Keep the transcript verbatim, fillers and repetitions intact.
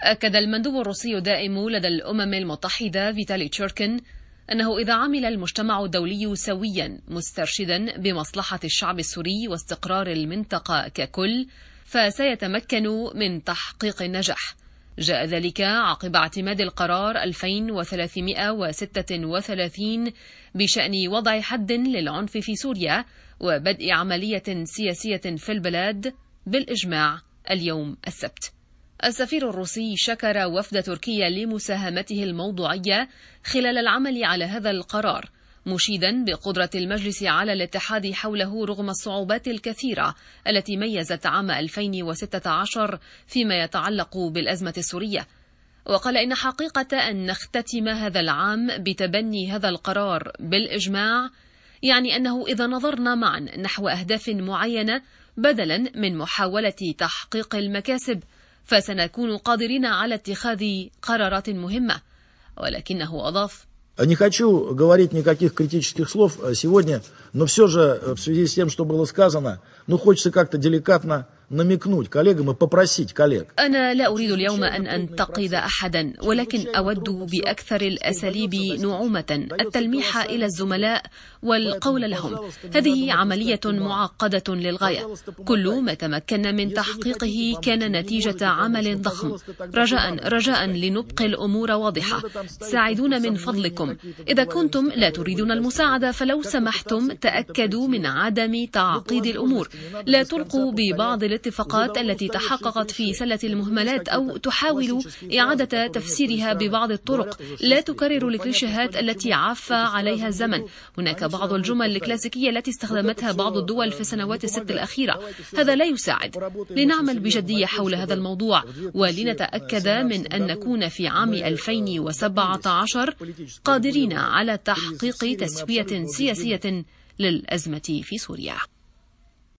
أكد المندوب الروسي الدائم لدى الأمم المتحدة فيتالي تشوركين أنه إذا عمل المجتمع الدولي سويا مسترشدا بمصلحة الشعب السوري واستقرار المنطقة ككل فسيتمكن من تحقيق النجاح. جاء ذلك عقب اعتماد القرار ألفين وثلاثمائة وستة وثلاثين بشأن وضع حد للعنف في سوريا وبدء عملية سياسية في البلاد بالإجماع اليوم السبت. السفير الروسي شكر وفد تركيا لمساهمته الموضوعية خلال العمل على هذا القرار، مشيدا بقدرة المجلس على الاتحاد حوله رغم الصعوبات الكثيرة التي ميزت عام ألفين وستة عشر فيما يتعلق بالأزمة السورية. وقال إن حقيقة أن نختتم هذا العام بتبني هذا القرار بالإجماع يعني أنه إذا نظرنا معا نحو أهداف معينة بدلا من محاولة تحقيق المكاسب فسنكون قادرين على اتخاذ قرارات مهمة. ولكنه أضاف: Не хочу говорить никаких критических слов сегодня, но все же в связи с тем, что было сказано, ну хочется как-то деликатно намекнуть коллегам и попросить коллег. أنا لا أريد اليوم أن أنتقد أحدا، ولكن أود بأكثر الأساليب نعومة التلميح إلى الزملاء والقول لهم: هذه عملية معقدة للغاية، كل ما تمكنا من تحقيقه كان نتيجة عمل ضخم. رجاء رجاء لنبقي الأمور واضحة، ساعدونا من فضلكم. إذا كنتم لا تريدون المساعدة فلو سمحتم تأكدوا من عدم تعقيد الأمور، لا تلقوا ببعض الاتفاقات التي تحققت في سلة المهملات أو تحاولوا إعادة تفسيرها ببعض الطرق، لا تكرروا الكليشيهات التي عفى عليها الزمن. هناك بعض الجمل الكلاسيكية التي استخدمتها بعض الدول في السنوات الست الأخيرة، هذا لا يساعد. لنعمل بجدية حول هذا الموضوع ولنتأكد من أن نكون في عام ألفين وسبعة عشر قادرين على تحقيق تسوية سياسية للأزمة في سوريا.